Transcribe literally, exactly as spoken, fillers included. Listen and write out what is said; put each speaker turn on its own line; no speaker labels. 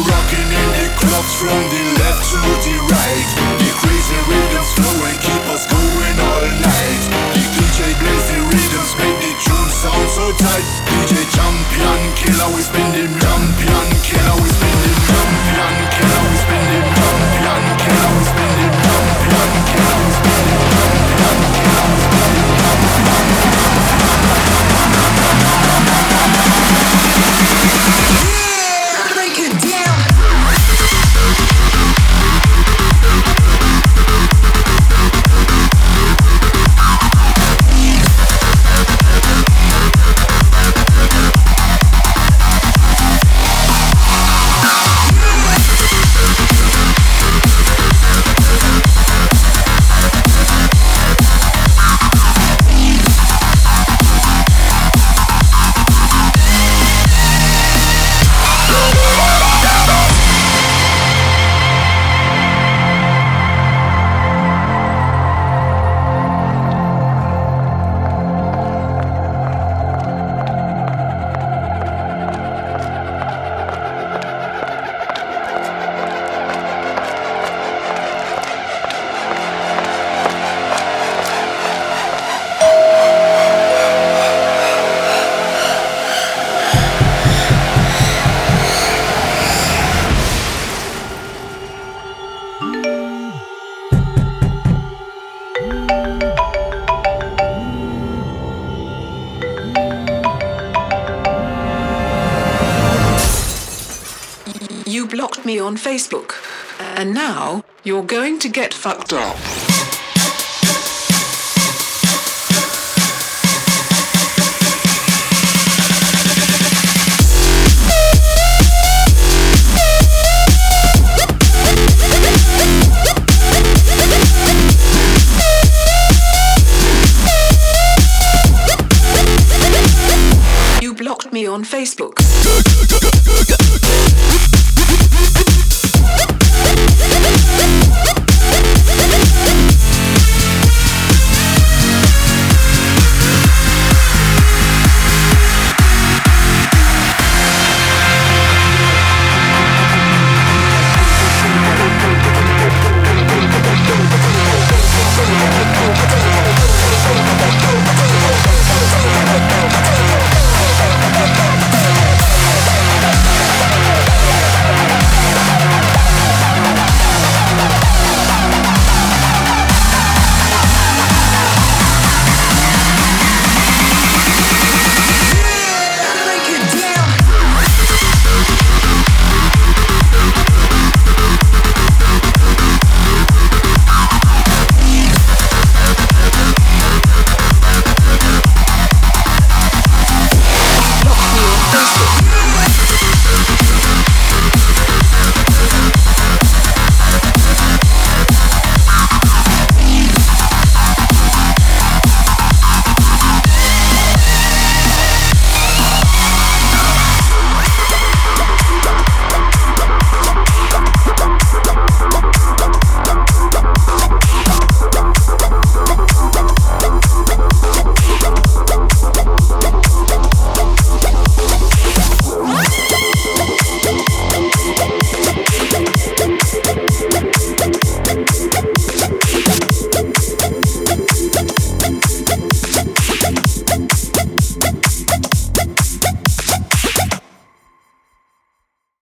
rocking in the clubs from the left to the right. The crazy rhythms flow and keep us going all night. The D J plays the rhythms, make the tune sound so tight. D J champion killer, we spin the champion killer, we spin the champion killer, we spin the champion killer, we spin the champion killer, we spin the champion killer, we spin the
break it down.
You blocked me on Facebook, and now you're going to get fucked up.